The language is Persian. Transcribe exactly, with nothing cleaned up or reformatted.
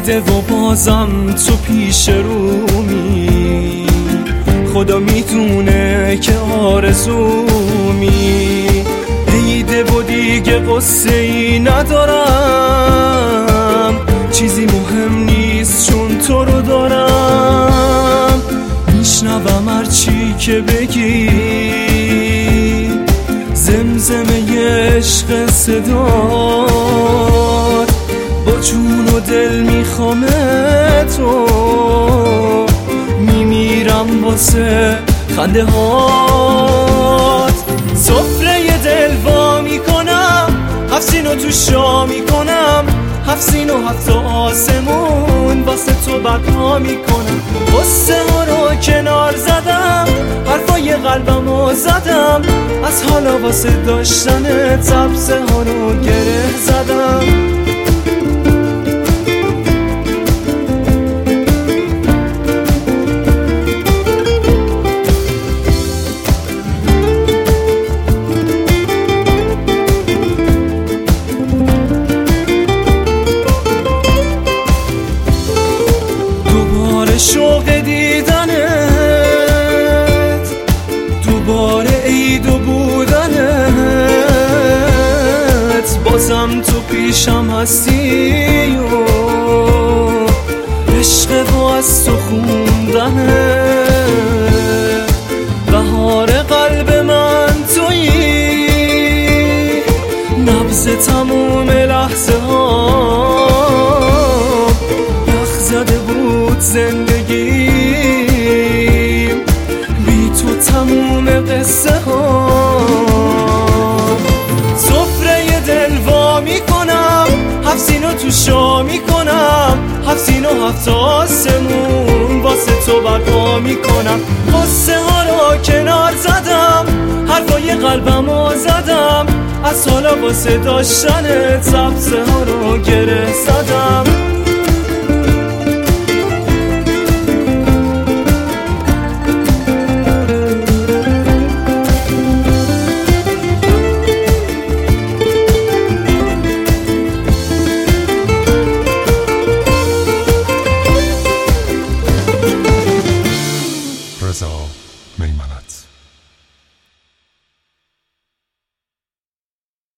دیده و بازم تو پیش رومی، خدا میدونه که آرزومی. دیده و دیگه قصه ای ندارم، چیزی مهم نیست چون تو رو دارم. میشنوم هر چی که بگی، زمزمه عشق صدات، با جون و دل میخوام تو، میمیرم واسه خنده هات. سفره دل وا میکنم، هفت سینو تو شا میکنم، هفت سین و هفت آسمون واسه تو برپا میکنم. قصه ها رو کنار زدم، حرفای قلبم رو زدم، از حالا واسه داشتن تبسه ها رو گره زدم. شوق دیدنت، دوباره عید و بودنت، بازم تو پیشم هستی و عشق و از تو خوندنت. بهار قلب من تویی، نبض تموم لحظه ها، یخ زده بود زندگیم، بی تو تموم قصه ها. سفره دل وا میکنم، هفت سینو تو شا میکنم، هفت سین و هفت آسمون واسه تو برپا میکنم. قصه ها رو کنار زدم، حرفای قلبم رو زدم، از حالا واسه داشتن تبسه ها رو گره زدم.